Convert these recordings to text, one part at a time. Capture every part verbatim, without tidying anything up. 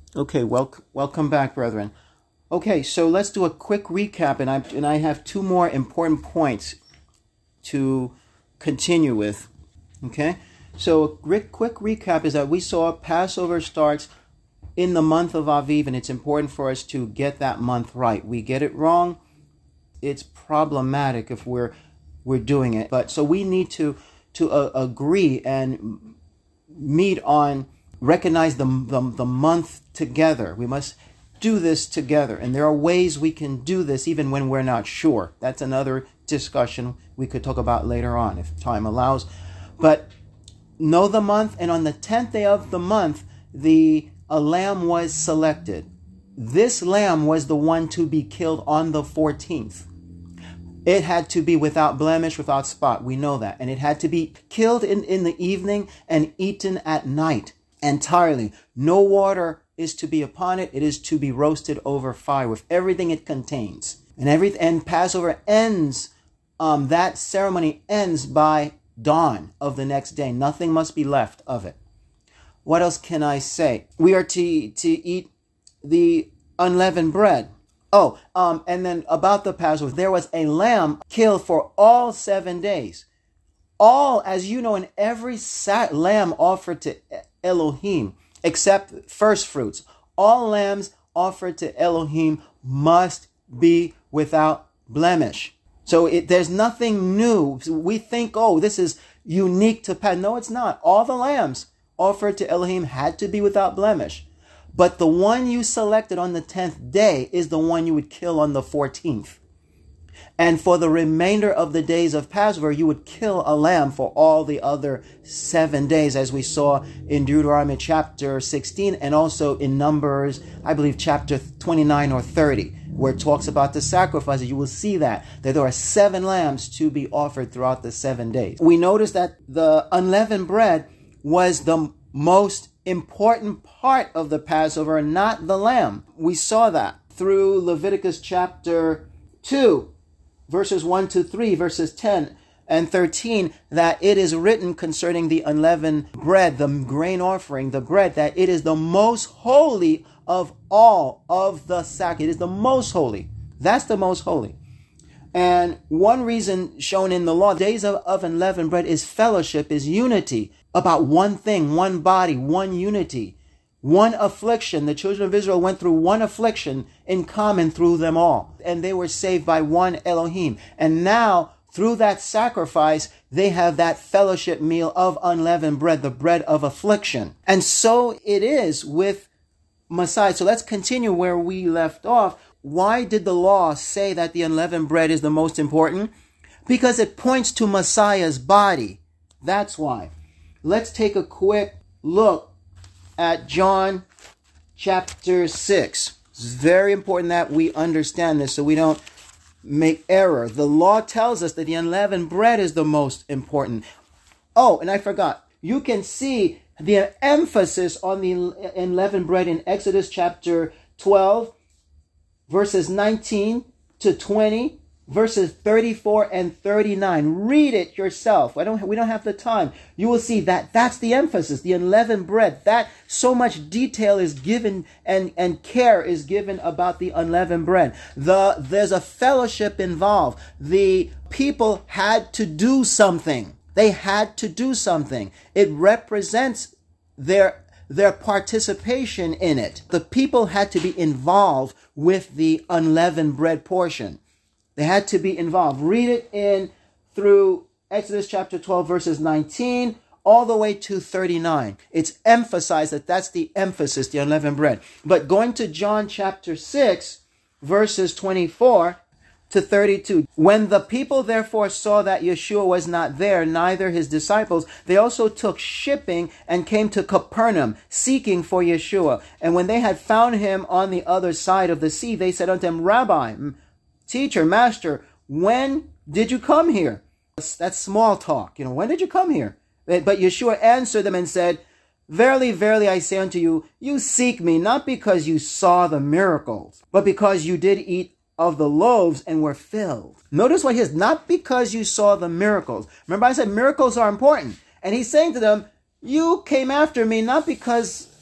Okay, wel- welcome back, brethren. Okay, so let's do a quick recap, and I and I have two more important points to continue with. Okay, so a quick, quick recap is that we saw Passover starts in the month of Aviv, and it's important for us to get that month right. We get it wrong, it's problematic if we're we're doing it. But so we need to to uh, agree and meet on recognize the, the the month together. We must do this together, and there are ways we can do this even when we're not sure. That's another discussion we could talk about later on if time allows. But know the month, and on the tenth day of the month, the a lamb was selected. This lamb was the one to be killed on the fourteenth. It had to be without blemish, without spot. We know that. And it had to be killed in, in the evening and eaten at night entirely. No water is to be upon it. It is to be roasted over fire with everything it contains. And every and Passover ends, um, that ceremony ends by dawn of the next day. Nothing must be left of it. What else can I say? We are to, to eat the unleavened bread. Oh, um, and then about the Passover, there was a lamb killed for all seven days. All, as you know, in every sat lamb offered to Elohim, except first fruits, all lambs offered to Elohim must be without blemish. So it, there's nothing new. We think, oh, this is unique to Passover. No, it's not. All the lambs offered to Elohim had to be without blemish. But the one you selected on the tenth day is the one you would kill on the fourteenth. And for the remainder of the days of Passover, you would kill a lamb for all the other seven days, as we saw in Deuteronomy chapter sixteen and also in Numbers, I believe, chapter twenty-nine or thirty, where it talks about the sacrifices. You will see that, that there are seven lambs to be offered throughout the seven days. We notice that the unleavened bread was the most important part of the Passover, not the lamb. We saw that through Leviticus chapter two, verses one to three, verses ten and thirteen, that it is written concerning the unleavened bread, the grain offering, the bread, that it is the most holy of all of the sacrifice. It is the most holy. That's the most holy. And one reason shown in the law, days of, of unleavened bread, is fellowship, is unity about one thing, one body, one unity, one affliction. The children of Israel went through one affliction in common through them all, and they were saved by one Elohim. And now, through that sacrifice, they have that fellowship meal of unleavened bread, the bread of affliction. And so it is with Messiah. So let's continue where we left off. Why did the law say that the unleavened bread is the most important? Because it points to Messiah's body. That's why. Let's take a quick look at John chapter six. It's very important that we understand this so we don't make error. The law tells us that the unleavened bread is the most important. Oh, and I forgot. You can see the emphasis on the unleavened bread in Exodus chapter twelve, verses nineteen to twenty, verses thirty-four and thirty-nine. Read it yourself. I don't, we don't have the time. You will see that that's the emphasis, the unleavened bread. That so much detail is given and, and care is given about the unleavened bread. The, there's a fellowship involved. The people had to do something. They had to do something. It represents their their participation in it. The people had to be involved with the unleavened bread portion. They had to be involved. Read it in through Exodus chapter twelve, verses nineteen, all the way to thirty-nine. It's emphasized that that's the emphasis, the unleavened bread. But going to John chapter six, verses twenty-four to thirty-two. When the people therefore saw that Yeshua was not there, neither his disciples, they also took shipping and came to Capernaum, seeking for Yeshua. And when they had found him on the other side of the sea, they said unto him, Rabbi, teacher, master, when did you come here? That's small talk. You know, when did you come here? But Yeshua answered them and said, Verily, verily, I say unto you, you seek me not because you saw the miracles, but because you did eat of the loaves and were filled. Notice what he says, not because you saw the miracles. Remember I said miracles are important. And he's saying to them, you came after me not because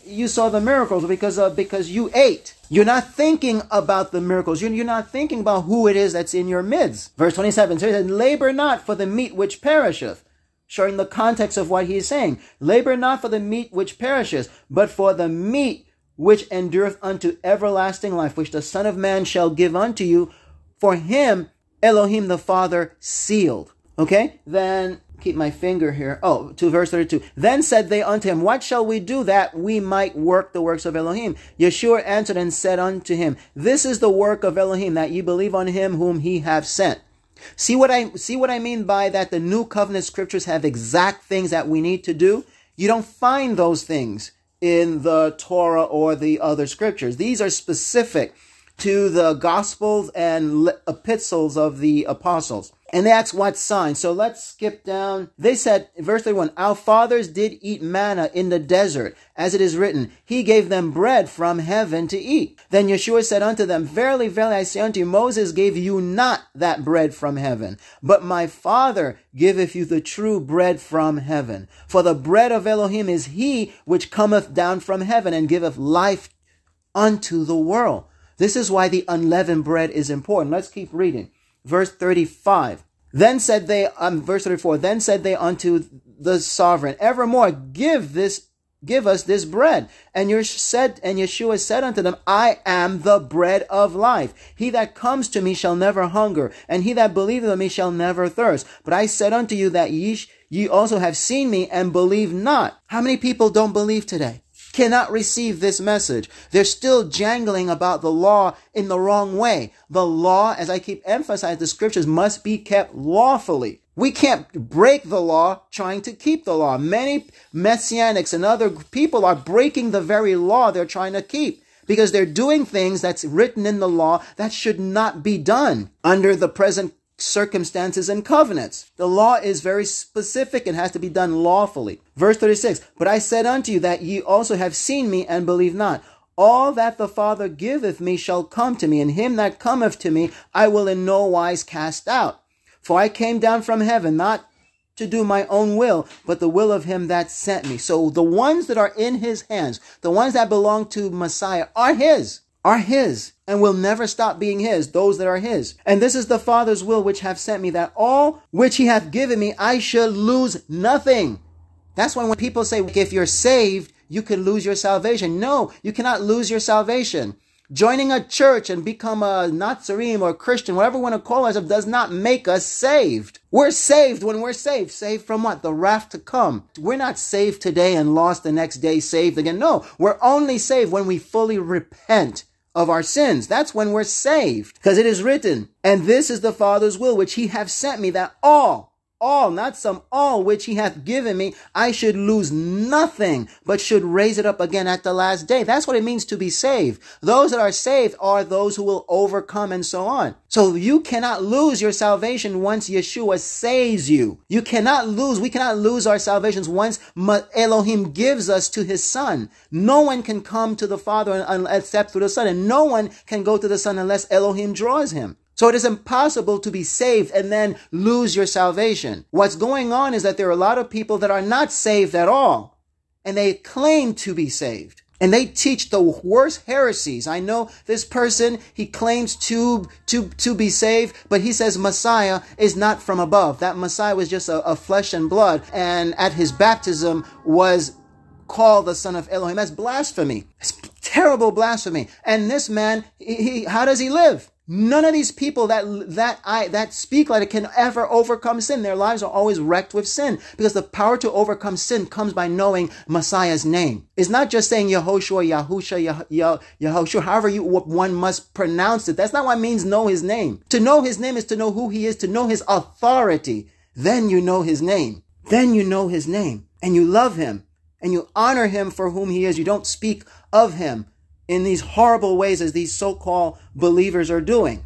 you saw the miracles, because uh, because you ate. You're not thinking about the miracles. You're, you're not thinking about who it is that's in your midst. Verse twenty-seven, so he said, labor not for the meat which perisheth. Showing the context of what he is saying. Labor not for the meat which perishes, but for the meat which endureth unto everlasting life, which the Son of Man shall give unto you. For him, Elohim the Father sealed. Okay? Then, keep my finger here. Oh, to verse thirty-two. Then said they unto him, what shall we do that we might work the works of Elohim? Yeshua answered and said unto him, this is the work of Elohim, that ye believe on him whom he hath sent. See what I see what I mean by that the New Covenant scriptures have exact things that we need to do? You don't find those things in the Torah or the other scriptures. These are specific to the Gospels and epistles of the apostles. And that's what sign. So let's skip down. They said, verse thirty-one, our fathers did eat manna in the desert, as it is written, he gave them bread from heaven to eat. Then Yeshua said unto them, verily, verily, I say unto you, Moses gave you not that bread from heaven, but my Father giveth you the true bread from heaven. For the bread of Elohim is he which cometh down from heaven and giveth life unto the world. This is why the unleavened bread is important. Let's keep reading. Verse thirty-five. Then said they, um, verse thirty-four, then said they unto the sovereign, evermore give this, give us this bread. And you said, and Yeshua said unto them, I am the bread of life. He that comes to me shall never hunger, and he that believeth on me shall never thirst. But I said unto you that ye, ye also have seen me and believe not. How many people don't believe today? Cannot receive this message. They're still jangling about the law in the wrong way. The law, as I keep emphasizing, the scriptures must be kept lawfully. We can't break the law trying to keep the law. Many messianics and other people are breaking the very law they're trying to keep, because they're doing things that's written in the law that should not be done under the present circumstances and covenants. The law is very specific and has to be done lawfully. Verse thirty-six, but I said unto you that ye also have seen me and believe not. All that the Father giveth me shall come to me, and him that cometh to me I will in no wise cast out. For I came down from heaven, not to do my own will, but the will of him that sent me. So the ones that are in his hands, the ones that belong to Messiah, are his. Are his, and will never stop being his, those that are his. And this is the Father's will which hath sent me, that all which he hath given me, I should lose nothing. That's why when people say, if you're saved, you can lose your salvation. No, you cannot lose your salvation. Joining a church and become a Nazarene or Christian, whatever we want to call ourselves, does not make us saved. We're saved when we're saved. Saved from what? The wrath to come. We're not saved today and lost the next day, saved again. No, we're only saved when we fully repent of our sins. That's when we're saved. Because it is written, and this is the Father's will which he hath sent me, that all, all, not some, all which he hath given me, I should lose nothing, but should raise it up again at the last day. That's what it means to be saved. Those that are saved are those who will overcome and so on. So you cannot lose your salvation once Yeshua saves you. You cannot lose, we cannot lose our salvations once Elohim gives us to his Son. No one can come to the Father except through the Son, and no one can go to the Son unless Elohim draws him. So it is impossible to be saved and then lose your salvation. What's going on is that there are a lot of people that are not saved at all, and they claim to be saved. And they teach the worst heresies. I know this person, he claims to, to, to be saved, but he says Messiah is not from above. That Messiah was just a, a flesh and blood, and at his baptism was called the Son of Elohim. That's blasphemy. It's terrible blasphemy. And this man, he, he, how does he live? None of these people that that I that speak like it can ever overcome sin. Their lives are always wrecked with sin, because the power to overcome sin comes by knowing Messiah's name. It's not just saying Yehoshua, Yahusha, Yah, Yehoshua, however you one must pronounce it. That's not what it means know his name. To know his name is to know who he is, to know his authority. Then you know his name. Then you know his name, and you love him, and you honor him for whom he is. You don't speak of him in these horrible ways as these so-called believers are doing.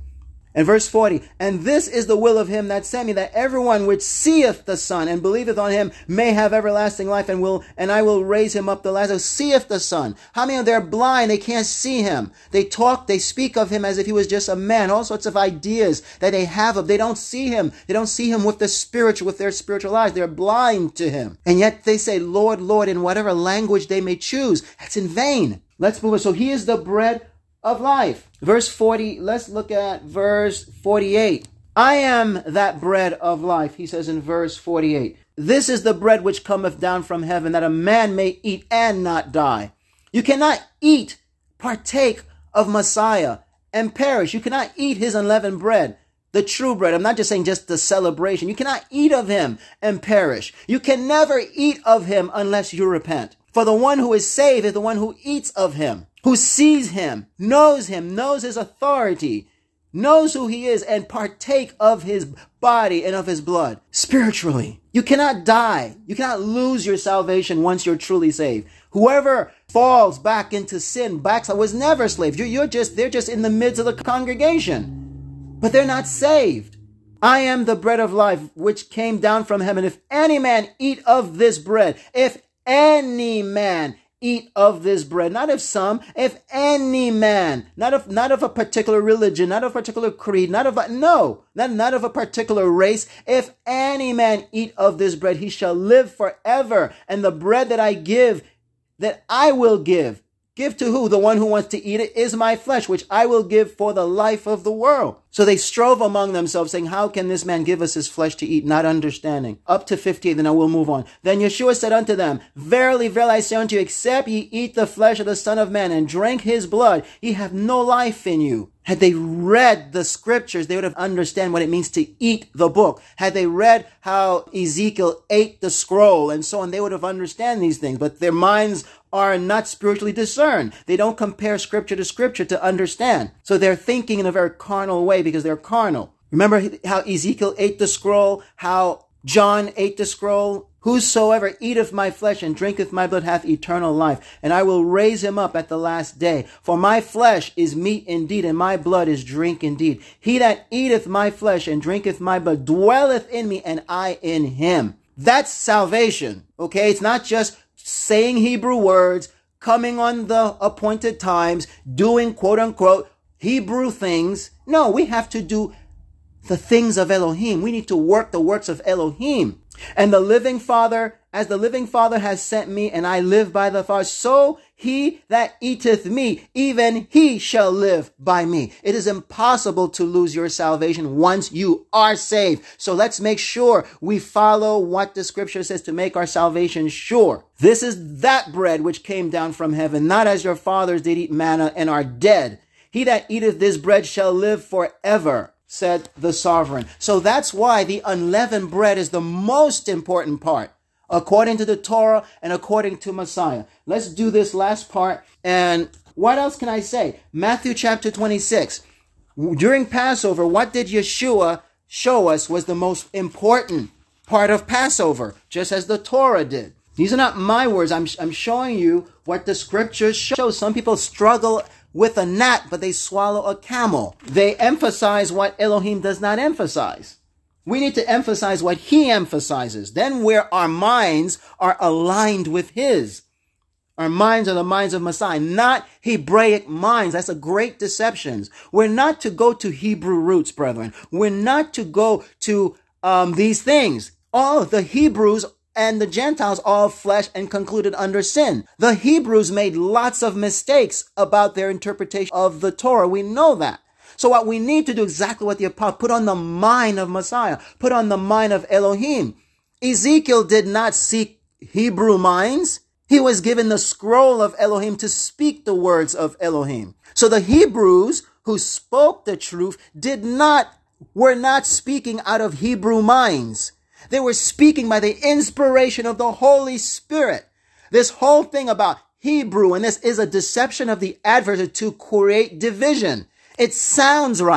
And verse forty, and this is the will of him that sent me, that everyone which seeth the Son and believeth on him may have everlasting life, and will and I will raise him up the last. So seeth the Son. How many of them are blind? They can't see him. They talk, they speak of him as if he was just a man. All sorts of ideas that they have of. They don't see him. They don't see him with the spiritual, with their spiritual eyes. They're blind to him. And yet they say, Lord, Lord, in whatever language they may choose. That's in vain. Let's move on. So he is the bread of life. Verse forty, let's look at verse forty-eight. I am that bread of life, he says in verse forty-eight. This is the bread which cometh down from heaven, that a man may eat and not die. You cannot eat, partake of Messiah and perish. You cannot eat his unleavened bread, the true bread. I'm not just saying just the celebration. You cannot eat of him and perish. You can never eat of him unless you repent. For the one who is saved is the one who eats of him, who sees him, knows him, knows his authority, knows who he is, and partake of his body and of his blood spiritually. You cannot die. You cannot lose your salvation once you're truly saved. Whoever falls back into sin, backslide, was never slave. You're, you're just, they're just in the midst of the congregation, but they're not saved. I am the bread of life, which came down from heaven. If any man eat of this bread, if any man eat of this bread, not if some, if any man, not of, not of a particular religion, not of a particular creed, not of a, no, not, not of a particular race. If any man eat of this bread, he shall live forever. And the bread that I give, that I will give, give to who? The one who wants to eat it, is my flesh, which I will give for the life of the world. So they strove among themselves, saying, how can this man give us his flesh to eat? Not understanding. Up to fifty-eight, then I will move on. Then Yeshua said unto them, verily, verily, I say unto you, except ye eat the flesh of the Son of Man and drink his blood, ye have no life in you. Had they read the scriptures, they would have understand what it means to eat the book. Had they read how Ezekiel ate the scroll and so on, they would have understand these things. But their minds are not spiritually discerned. They don't compare scripture to scripture to understand. So they're thinking in a very carnal way because they're carnal. Remember how Ezekiel ate the scroll, how John ate the scroll? Whosoever eateth my flesh and drinketh my blood hath eternal life, and I will raise him up at the last day. For my flesh is meat indeed, and my blood is drink indeed. He that eateth my flesh and drinketh my blood dwelleth in me, and I in him. That's salvation, okay? It's not just saying Hebrew words, coming on the appointed times, doing quote-unquote Hebrew things. No, we have to do the things of Elohim. We need to work the works of Elohim. And the living Father, as the living Father has sent me, and I live by the Father, so he that eateth me, even he shall live by me. It is impossible to lose your salvation once you are saved. So let's make sure we follow what the scripture says to make our salvation sure. This is that bread which came down from heaven, not as your fathers did eat manna and are dead. He that eateth this bread shall live forever, said the sovereign. So that's why the unleavened bread is the most important part, according to the Torah and according to Messiah. Let's do this last part. And what else can I say? Matthew chapter twenty-six. During Passover, what did Yeshua show us was the most important part of Passover, just as the Torah did. These are not my words. I'm, I'm showing you what the scriptures show. Some people struggle with a gnat, but they swallow a camel. They emphasize what Elohim does not emphasize. We need to emphasize what he emphasizes. Then where our minds are aligned with his. Our minds are the minds of Messiah, not Hebraic minds. That's a great deception. We're not to go to Hebrew roots, brethren. We're not to go to um, these things. All the Hebrews and the Gentiles, all flesh and concluded under sin. The Hebrews made lots of mistakes about their interpretation of the Torah. We know that. So what we need to do exactly what the apostle, put on the mind of Messiah, put on the mind of Elohim. Ezekiel did not seek Hebrew minds. He was given the scroll of Elohim to speak the words of Elohim. So the Hebrews who spoke the truth did not, were not speaking out of Hebrew minds. They were speaking by the inspiration of the Holy Spirit. This whole thing about Hebrew, and this is a deception of the adversary to create division. It sounds right,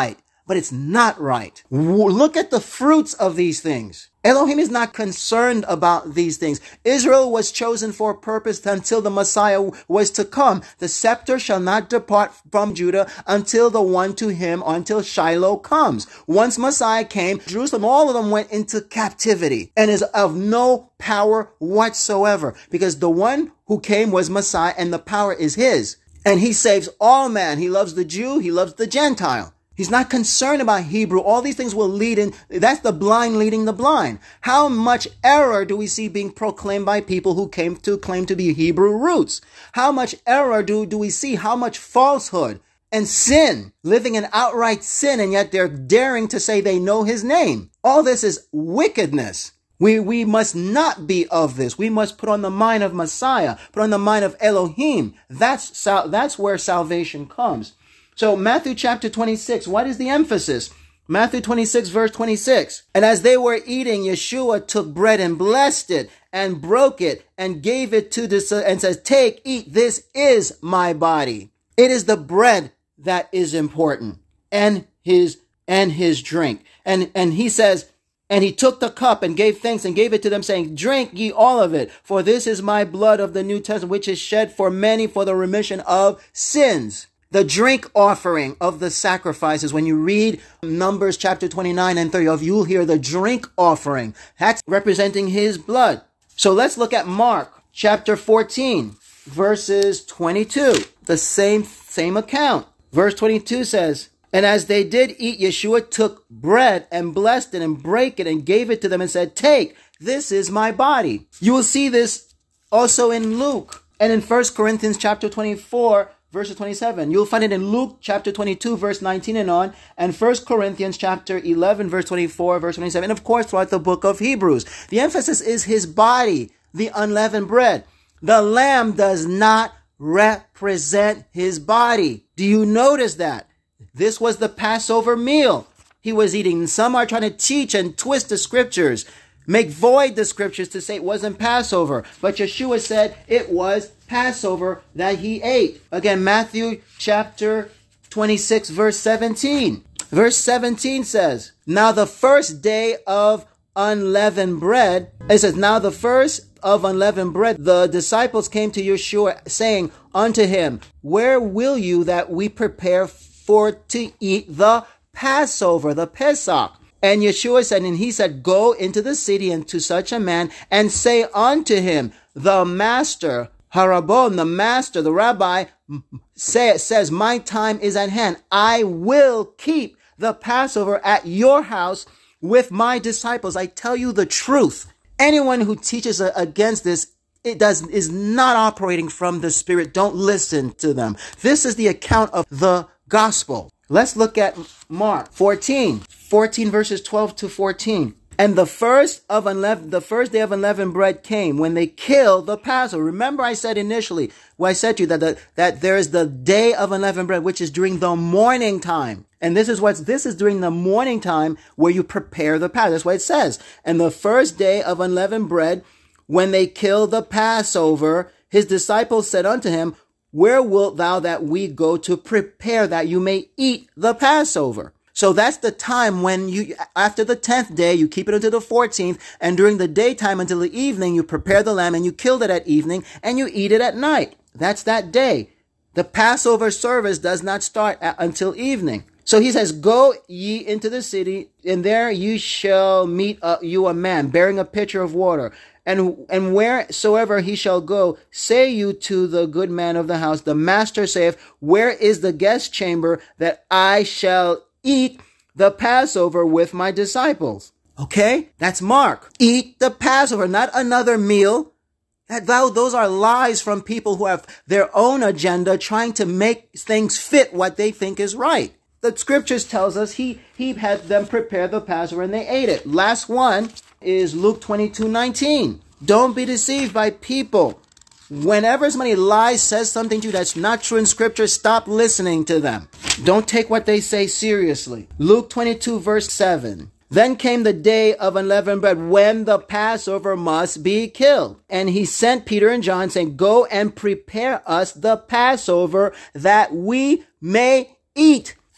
but it's not right. Look at the fruits of these things. Elohim is not concerned about these things. Israel was chosen for a purpose until the Messiah was to come. The scepter shall not depart from Judah until the one to him, or until Shiloh comes. Once Messiah came, Jerusalem, all of them went into captivity and is of no power whatsoever, because the one who came was Messiah and the power is his. And he saves all man. He loves the Jew. He loves the Gentile. He's not concerned about Hebrew. All these things will lead in. That's the blind leading the blind. How much error do we see being proclaimed by people who came to claim to be Hebrew roots? How much error do, do we see? How much falsehood and sin, living in outright sin, and yet they're daring to say they know his name. All this is wickedness. We, we must not be of this. We must put on the mind of Messiah, put on the mind of Elohim. That's, that's where salvation comes. So Matthew chapter twenty-six, what is the emphasis? Matthew twenty-six, verse twenty-six. And as they were eating, Yeshua took bread and blessed it and broke it and gave it to the, and says, take, eat, this is my body. It is the bread that is important, and his, and his drink. And, and he says, and he took the cup and gave thanks and gave it to them, saying, drink ye all of it, for this is my blood of the New Testament, which is shed for many for the remission of sins. The drink offering of the sacrifices. When you read Numbers chapter twenty-nine and thirty, you'll hear the drink offering. That's representing his blood. So let's look at Mark chapter fourteen, verses twenty-two. The same, same account. Verse twenty-two says, and as they did eat, Yeshua took bread and blessed it and brake it and gave it to them and said, take, this is my body. You will see this also in Luke and in First Corinthians chapter twenty-four, verse twenty-seven. You'll find it in Luke chapter twenty-two, verse nineteen and on, and First Corinthians chapter eleven, verse twenty-four, verse twenty-seven, and of course throughout the book of Hebrews. The emphasis is his body, the unleavened bread. The lamb does not represent his body. Do you notice that? This was the Passover meal he was eating. Some are trying to teach and twist the scriptures, make void the scriptures to say it wasn't Passover. But Yeshua said it was Passover that he ate. Again, Matthew chapter twenty-six, verse seventeen. Verse seventeen says, now the first day of unleavened bread, it says, now the first of unleavened bread, the disciples came to Yeshua, saying unto him, where will you that we prepare for to eat the Passover, the Pesach? And Yeshua said, and he said, go into the city and to such a man and say unto him, the master, Harabon, the master, the rabbi, say, says, my time is at hand. I will keep the Passover at your house with my disciples. I tell you the truth. Anyone who teaches against this, it does, is not operating from the Spirit. Don't listen to them. This is the account of the gospel. Let's look at Mark fourteen, fourteen verses twelve to fourteen. And the first of unleavened, the first day of unleavened bread came when they killed the Passover. Remember, I said initially, well, I said to you that the, that there is the day of unleavened bread, which is during the morning time. And this is what's, this is during the morning time where you prepare the Passover. That's what it says. And the first day of unleavened bread, when they killed the Passover, his disciples said unto him, where wilt thou that we go to prepare that you may eat the Passover? So that's the time when you, after the tenth day, you keep it until the fourteenth, and during the daytime until the evening, you prepare the lamb and you kill it at evening and you eat it at night. That's that day. The Passover service does not start at, until evening. So he says, go ye into the city, and there you shall meet uh, you a man bearing a pitcher of water. And, and wheresoever he shall go, say you to the good man of the house, the master saith, where is the guest chamber that I shall eat the Passover with my disciples? Okay, that's Mark. Eat the Passover, not another meal. That, those are lies from people who have their own agenda, trying to make things fit what they think is right. The scriptures tells us he, he had them prepare the Passover and they ate it. Last one is Luke twenty-two nineteen. Don't be deceived by people. Whenever somebody lies, says something to you that's not true in scripture, stop listening to them. Don't take what they say seriously. Luke twenty-two verse seven. Then came the day of unleavened bread when the Passover must be killed. And he sent Peter and John saying, go and prepare us the Passover that we may eat.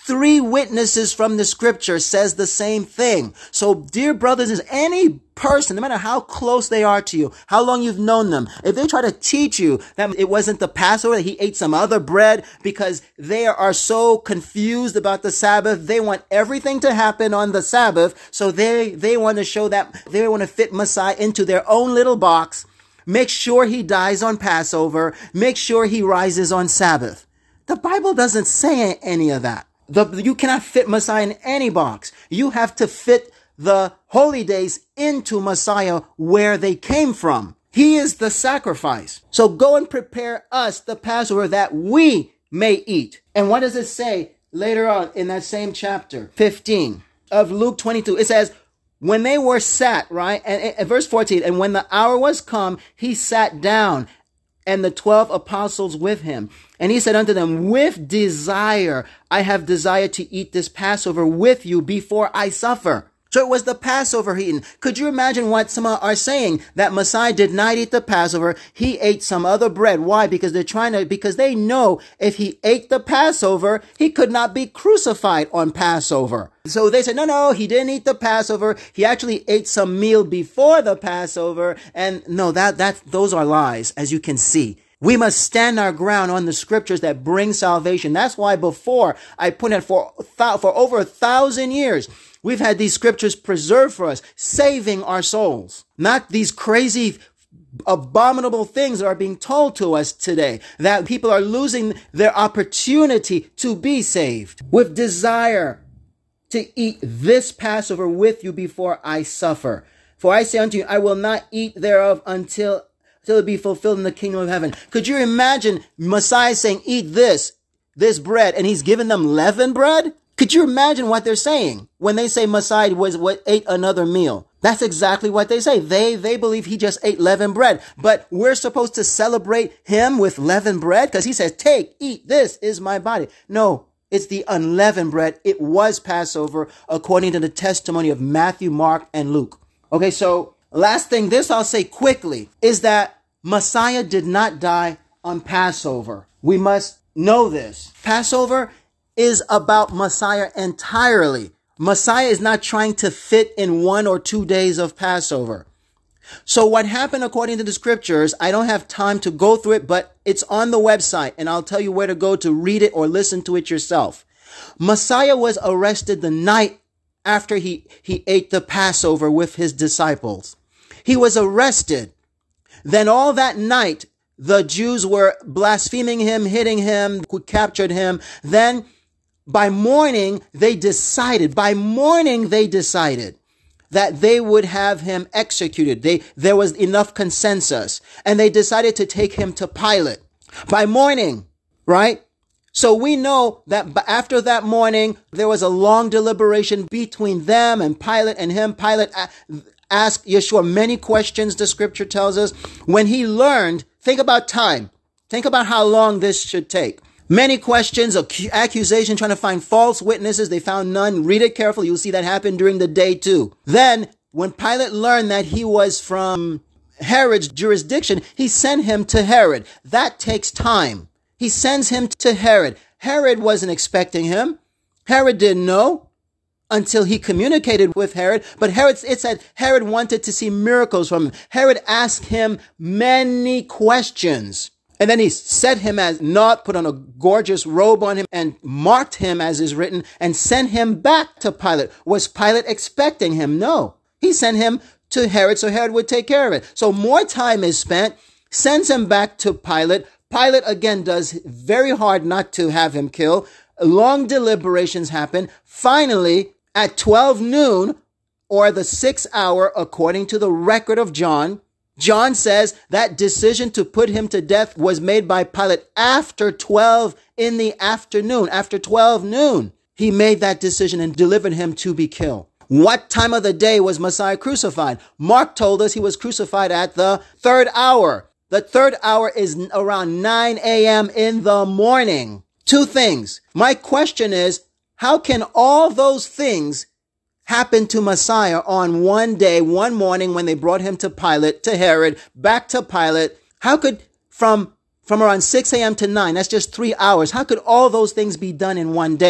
Three witnesses from the scripture says the same thing. So, dear brothers, is any person, no matter how close they are to you, how long you've known them, if they try to teach you that it wasn't the Passover, that he ate some other bread, because they are so confused about the Sabbath, they want everything to happen on the Sabbath, so they, they want to show that, they want to fit Messiah into their own little box, make sure he dies on Passover, make sure he rises on Sabbath. The Bible doesn't say any of that. The, you cannot fit Messiah in any box. You have to fit the holy days into Messiah where they came from. He is the sacrifice. So go and prepare us the Passover that we may eat. And what does it say later on in that same chapter fifteen of Luke twenty-two? It says, when they were sat, right? And, and verse fourteen, and when the hour was come, he sat down, and the twelve apostles with him. And he said unto them, with desire, I have desired to eat this Passover with you before I suffer. So it was the Passover eaten. Could you imagine what some are saying? That Messiah did not eat the Passover. He ate some other bread. Why? Because they're trying to, because they know if he ate the Passover, he could not be crucified on Passover. So they said, no, no, he didn't eat the Passover. He actually ate some meal before the Passover. And no, that, that, those are lies, as you can see. We must stand our ground on the scriptures that bring salvation. That's why before I put it for, for over a thousand years, we've had these scriptures preserved for us, saving our souls. Not these crazy, abominable things that are being told to us today, that people are losing their opportunity to be saved. With desire to eat this Passover with you before I suffer. For I say unto you, I will not eat thereof until till it be fulfilled in the kingdom of heaven. Could you imagine Messiah saying, eat this, this bread, and he's giving them leavened bread? Could you imagine what they're saying when they say Messiah was what ate another meal? That's exactly what they say. They, they believe he just ate leavened bread, but we're supposed to celebrate him with leavened bread because he says, take, eat, this is my body. No, it's the unleavened bread. It was Passover according to the testimony of Matthew, Mark, and Luke. Okay, so last thing, this I'll say quickly, is that Messiah did not die on Passover. We must know this. Passover is about Messiah entirely. Messiah is not trying to fit in one or two days of Passover. So what happened according to the scriptures, I don't have time to go through it, but it's on the website and I'll tell you where to go to read it or listen to it yourself. Messiah was arrested the night after he, he ate the Passover with his disciples. He was arrested. Then all that night, the Jews were blaspheming him, hitting him, who captured him. Then by morning, they decided, by morning, they decided that they would have him executed. They, there was enough consensus and they decided to take him to Pilate by morning, right? So we know that after that morning, there was a long deliberation between them and Pilate and him. Pilate asked Yeshua many questions, the scripture tells us. When he learned, think about time. Think about how long this should take. Many questions, accusation, trying to find false witnesses. They found none. Read it carefully. You'll see that happen during the day too. Then, when Pilate learned that he was from Herod's jurisdiction, he sent him to Herod. That takes time. He sends him to Herod. Herod wasn't expecting him. Herod didn't know until he communicated with Herod. But Herod, it said Herod wanted to see miracles from him. Herod asked him many questions. And then he set him as naught, put on a gorgeous robe on him, and marked him, as is written, and sent him back to Pilate. Was Pilate expecting him? No. He sent him to Herod so Herod would take care of it. So more time is spent, sends him back to Pilate. Pilate again does very hard not to have him killed. Long deliberations happen. Finally, at twelve noon, or the sixth hour, according to the record of John, John says that decision to put him to death was made by Pilate after twelve in the afternoon. After twelve noon, he made that decision and delivered him to be killed. What time of the day was Messiah crucified? Mark told us he was crucified at the third hour. The third hour is around nine a.m. in the morning. Two things. My question is, how can all those things happen to Messiah on one day, one morning, when they brought him to Pilate, to Herod, back to Pilate? How could, from, from around six a.m. to nine, that's just three hours, how could all those things be done in one day?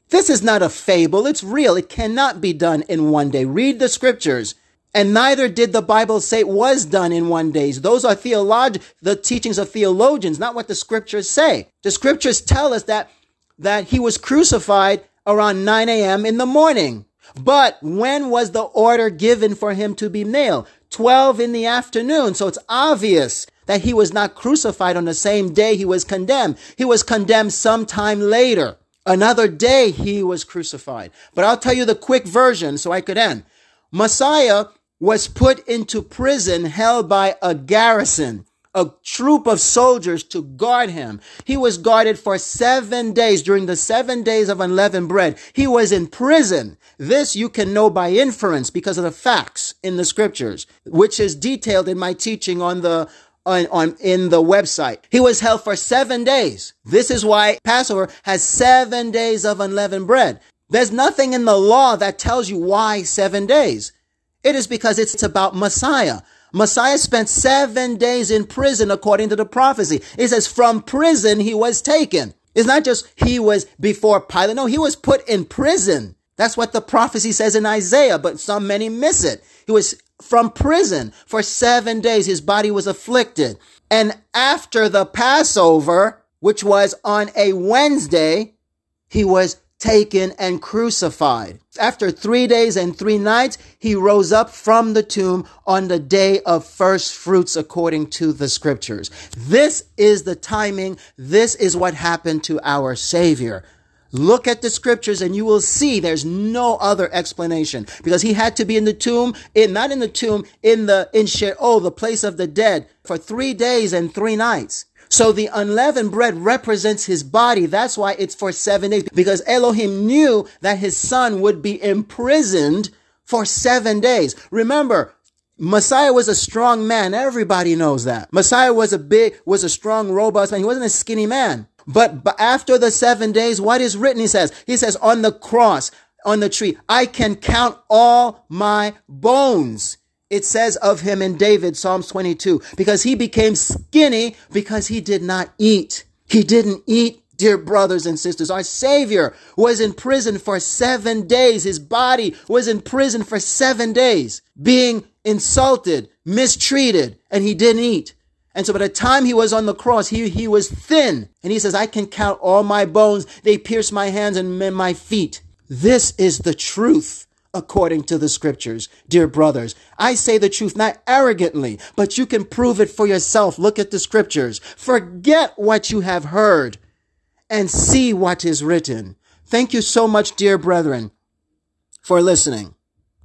This is not a fable. It's real. It cannot be done in one day. Read the scriptures. And neither did the Bible say it was done in one day. Those are theolog- the teachings of theologians, not what the scriptures say. The scriptures tell us that, that he was crucified around nine a.m. in the morning. But when was the order given for him to be nailed? twelve in the afternoon. So it's obvious that he was not crucified on the same day he was condemned. He was condemned sometime later. Another day he was crucified. But I'll tell you the quick version so I could end. Messiah was put into prison held by a garrison, a troop of soldiers to guard him. He was guarded for seven days. During the seven days of unleavened bread, he was in prison. This you can know by inference because of the facts in the scriptures, which is detailed in my teaching on the on, on in the website. He was held for seven days. This is why Passover has seven days of unleavened bread. There's nothing in the law that tells you why seven days. It is because it's about Messiah. Messiah spent seven days in prison according to the prophecy. It says from prison he was taken. It's not just he was before Pilate. No, he was put in prison. That's what the prophecy says in Isaiah, but some many miss it. He was from prison for seven days. His body was afflicted. And after the Passover, which was on a Wednesday, he was taken and crucified. After three days and three nights, he rose up from the tomb on the day of first fruits according to the scriptures. This is the timing. This is what happened to our Savior. Look at the scriptures and you will see there's no other explanation because he had to be in the tomb, in, not in the tomb, in the, in Sheol, the place of the dead for three days and three nights. So the unleavened bread represents his body. That's why it's for seven days, because Elohim knew that his son would be imprisoned for seven days. Remember, Messiah was a strong man. Everybody knows that. Messiah was a big, was a strong, robust man. He wasn't a skinny man. But, but after the seven days, what is written? He says, he says on the cross, on the tree, I can count all my bones. It says of him in David, Psalms twenty-two, because he became skinny because he did not eat. He didn't eat, dear brothers and sisters. Our Savior was in prison for seven days. His body was in prison for seven days, being insulted, mistreated, and he didn't eat. And so by the time he was on the cross, he, he was thin. And he says, I can count all my bones. They pierced my hands and my feet. This is the truth. According to the scriptures, dear brothers. I say the truth not arrogantly, but you can prove it for yourself. Look at the scriptures. Forget what you have heard and see what is written. Thank you so much, dear brethren, for listening.